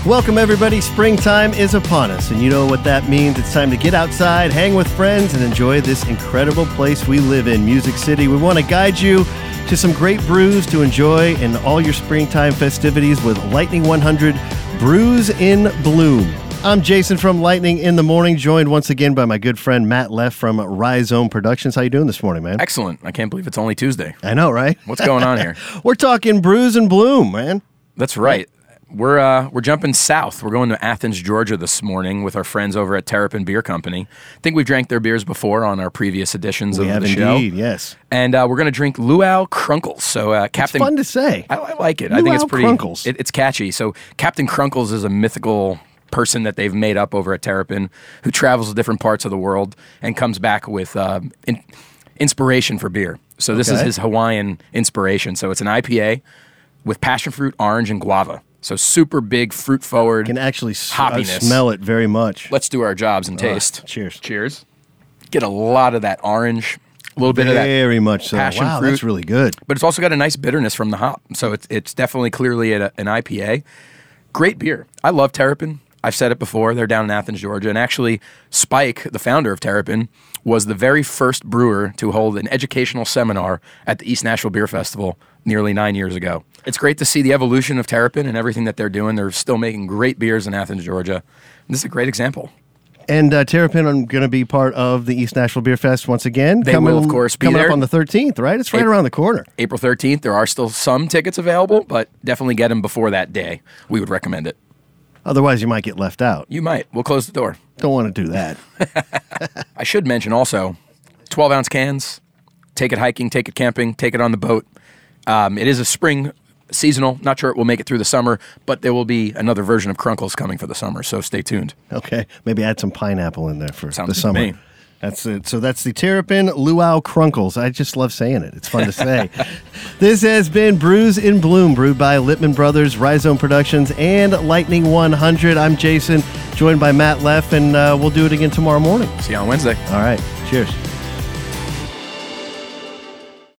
Welcome, everybody. Springtime is upon us, and you know what that means. It's time to get outside, hang with friends, and enjoy this incredible place we live in, Music City. We want to guide you to some great brews to enjoy in all your springtime festivities with Lightning 100 Brews in Bloom. I'm Jason from Lightning in the Morning, joined once again by my good friend Matt Leff from Rhizome Productions. How you doing this morning, man? Excellent. I can't believe it's only Tuesday. I know, right? What's going on here? We're talking Brews in Bloom, man. That's right. We're jumping south. We're going to Athens, Georgia this morning with our friends over at Terrapin Beer Company. I think we've drank their beers before on our previous editions of the show. Indeed, yes. And we're going to drink Luau Crunkles. So Captain, it's fun to say. I like it. Luau I think it's pretty. Crunkles. It's catchy. So Captain Crunkles is a mythical person that they've made up over at Terrapin who travels to different parts of the world and comes back with inspiration for beer. So this is his Hawaiian inspiration. So it's an IPA with passion fruit, orange, and guava. So super big, fruit-forward, can actually hoppiness. Smell it very much. Let's do our jobs and taste. Cheers. Cheers. Get a lot of that orange, a little bit of that very much so. passion Wow, fruit. that's really good. But it's also got a nice bitterness from the hop. So it's definitely clearly an IPA. Great beer. I love Terrapin. I've said it before. They're down in Athens, Georgia. And actually, Spike, the founder of Terrapin, was the very first brewer to hold an educational seminar at the East Nashville Beer Festival nearly 9 years ago. It's great to see the evolution of Terrapin and everything that they're doing. They're still making great beers in Athens, Georgia. And this is a great example. And Terrapin are going to be part of the East Nashville Beer Fest once again. They will, of course, be coming there. Up on the 13th, right? It's right around the corner. April 13th. There are still some tickets available, but definitely get them before that day. We would recommend it. Otherwise, you might get left out. You might. We'll close the door. Don't want to do that. I should mention also, 12-ounce cans. Take it hiking, take it camping, take it on the boat. It is a spring seasonal. Not sure it will make it through the summer, but there will be another version of Crunkles coming for the summer, so stay tuned. Okay. Maybe add some pineapple in there for Sounds the good summer. to me. That's it. So that's the Terrapin Luau Crunkles. I just love saying it. It's fun to say. This has been Brews in Bloom, brewed by Lippman Brothers, Rhizome Productions, and Lightning 100. I'm Jason, joined by Matt Leff, and we'll do it again tomorrow morning. See you on Wednesday. All right. Cheers.